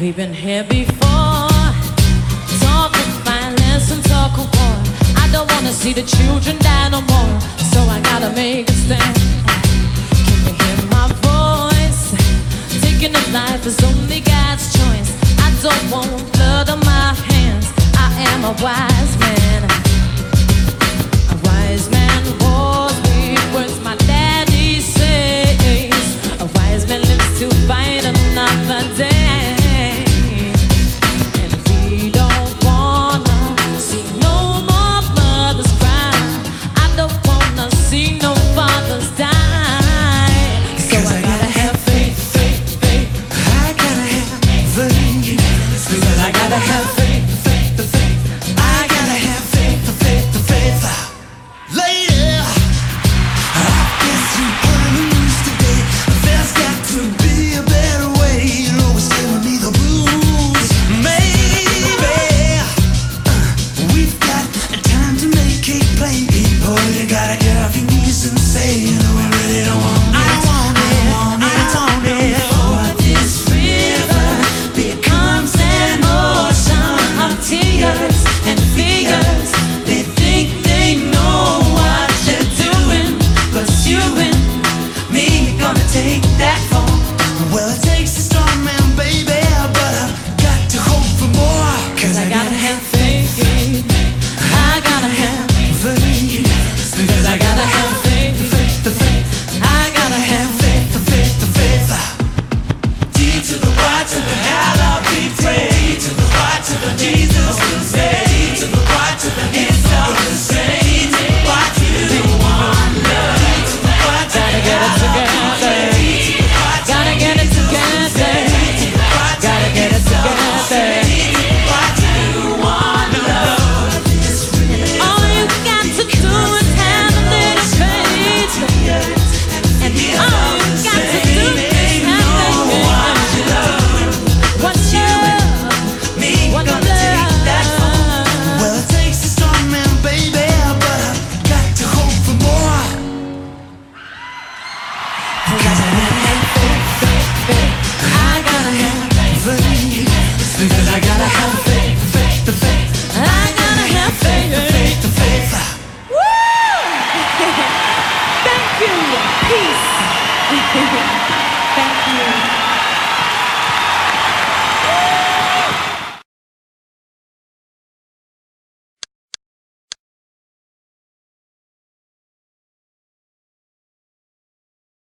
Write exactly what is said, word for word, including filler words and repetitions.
We've been here before. Talk of violence and talk of war. I don't wanna see the children die no more, so I gotta make a stand. Can you hear my voice? Taking a life is only God's choice. I don't want blood on my hands. I am a wise man. A wise man wars with words my daddy says. A wise man lives to fight another day. Thank you.